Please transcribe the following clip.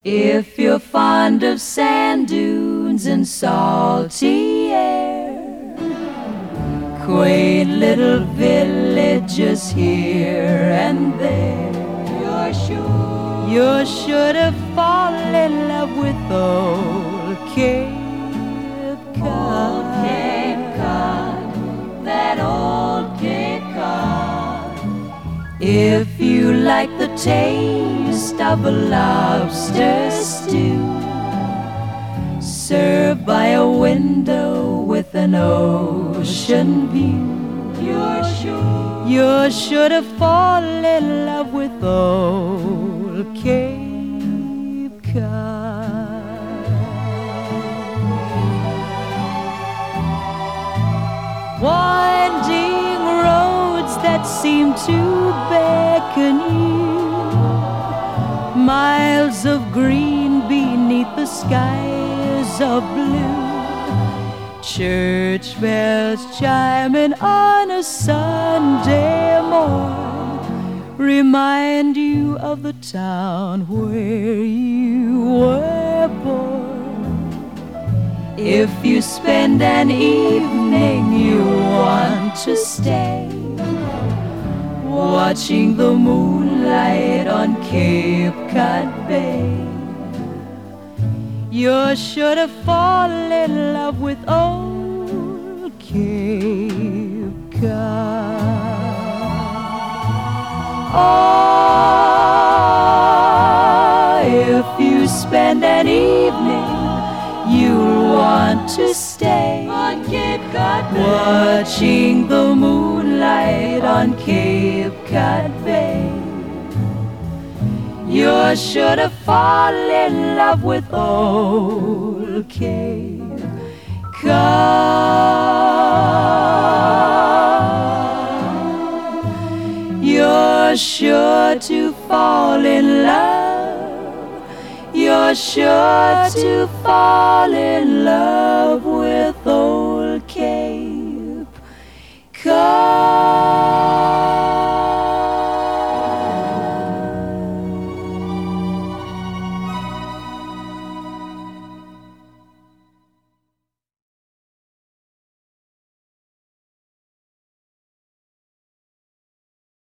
If you're fond of sand dunes and salty air, quaint little villages here and there, you're sure to fall in love with old Cape Cod. Old Cape Cod, that old Cape Cod. If you like the taste of a lobster stew, served by a window with an ocean view, you're sure to fall in love with old Cape Cod. Winding roads that seem to beckon you, miles of green beneath the skies of blue, church bells chiming on a Sunday morn remind you of the town where you were born. If you spend an evening you want to stay, watching the moonlight on Cape Cod Bay, you're sure to fall in love with old Cape Cod. Oh, if you spend an evening you'll want to stay on Cape Cod Bay, watching the moonlight on Cape Cod Bay, you're sure to fall in love with old Cape Cod. You're sure to fall in love. You're sure to fall in love with